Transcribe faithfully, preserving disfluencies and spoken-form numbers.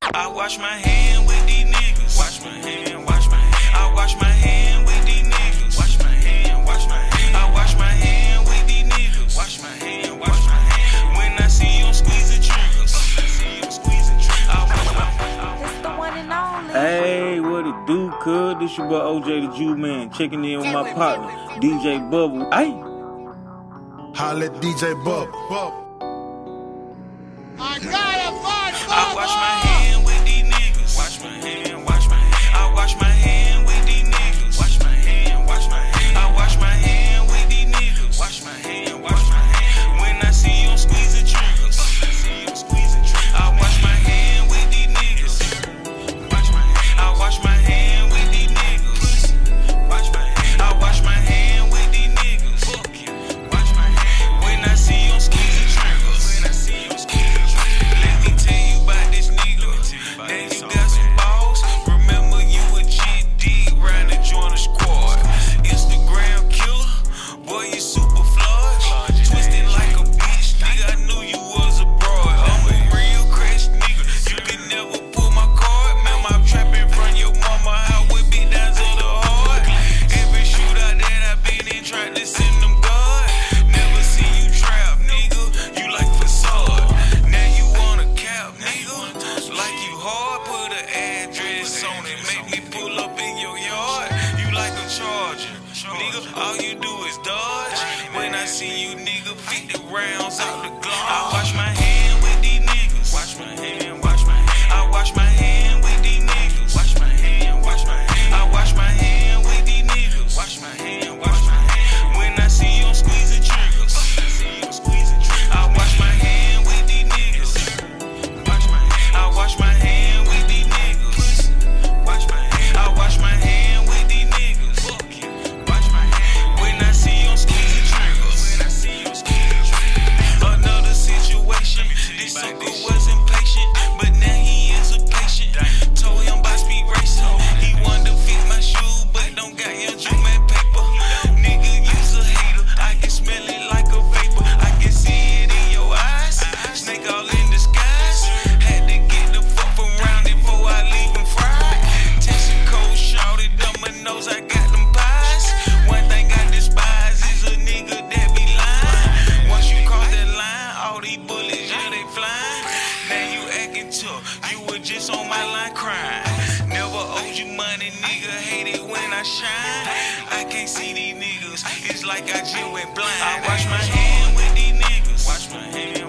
I wash my hand with these niggas. Wash my hand, wash my hand. I wash my hand with these niggas. Wash my hand, wash my hand. I wash my hand with these niggas. Wash my hand, wash my hand. When I see you squeezing triggers, I see you squeezing triggers. I wash my hand. It's the one and only. Hey, what it do, cuz? This your boy O J the Jew Man, checking in with my partner, D J Bubble. Ay. Holla at D J Bubble. I got a fun I wash my hand with these niggas. Wash my hand, wash my hand. I wash my hand with these niggas. Wash my hand, wash my hand. I wash my hand with these niggas. Wash my hand, wash my hand. When I see you squeezing triggers, I see you squeezing triggers. I wash my hand with these niggas. Wash my hand. I wash my hand with these niggas. Wash my hand. I wash my hand with these niggas. Fuck you. Wash my hand. When I see you squeezing triggers. When I see you squeezing triggers. Let me tell you about this nigga. Then you got some balls. Remember you a G D round to join the squad. Instagram killer, boy you super flawed. Twisted like a bitch, nigga. I knew you was a broad. I'm a real crash nigga. You can never pull my card. Man, my trap in front of your mama. How we beat down to the heart. Every shootout that I been in, tried to send them God. Never see you trap, nigga. You like facade. Now you wanna cap, nigga. Like you hard, put an address on it. Make me pull up in your yard. You like a charger, nigga. All you do is dodge. When I see you, nigga, fifty rounds out the glove. I wash my hand with these niggas. Wash my hand, wash my hand. I wash my hand with these niggas. Wash my hand, wash my hand. I wash my hand with these niggas. Wash my hand, wash my hand. When I see you squeezing triggers, I see you squeezing triggers. I wash my hand with these niggas. Wash my hand. I wash my hand with these niggas. Wash my hand. I wash my hand with these niggas. Fuck you. Wash my hand. When I see you squeezing triggers. When I see you squeezing triggers. Another situation. This sucker wasn't patient, but now he is a patient. Told him by speed racing. He wanted to fit my shoe, but don't got your Jew man paper. Nigga, you's a hater. I can smell it like a vapor. I can see it in your eyes. Snake all in disguise. Had to get the fuck from round it before I leave him fried. Testing cold, shouted, dumb my nose, I got them pies. One thing I despise is a nigga that be lying. Once you cross that line, all these bullets, yeah, they flying. Now you acting tough, you were just on my line crying. Never owed you money, nigga, hate it when I shine. I can't see these niggas, it's like I just went blind. I wash my hand with these niggas. Wash my hand.